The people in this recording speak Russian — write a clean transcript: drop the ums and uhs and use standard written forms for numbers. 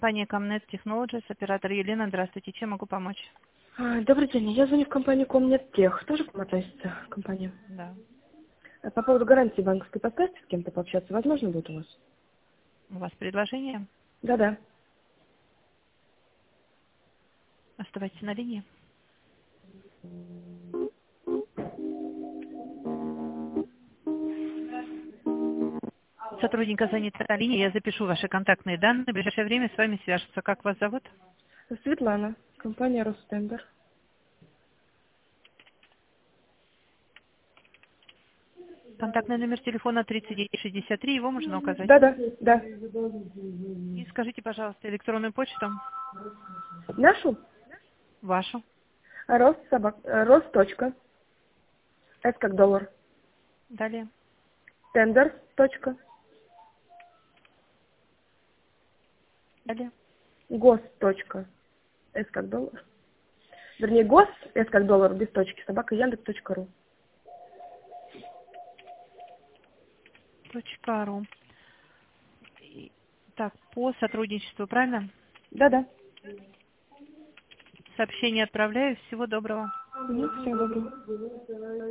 Компания Comnet Technologies, оператор Елена. Здравствуйте, чем могу помочь? Добрый день, я звоню в компанию Комнеттех. Тоже к вам относится компания? Да. По поводу гарантии банковской подставки с кем-то пообщаться, возможно будет у вас? У вас предложение? Да-да. Оставайтесь на линии. Сотрудника занята на линии, я запишу ваши контактные данные. В ближайшее время с вами свяжутся. Как вас зовут? Светлана, компания Ростендер. Контактный номер телефона 3963, его можно указать. Да-да, да. И скажите, пожалуйста, электронную почту Нашу? вашу. Рост. Точка. S как доллар. Далее. Тендер. Точка. Далее. Гос. Точка. S как доллар. Вернее, гос, S как доллар, без точки, собака Яндекс.ру. .ру. Так, по сотрудничеству, правильно? Да-да. Сообщение отправляю. Всего доброго. Всего доброго.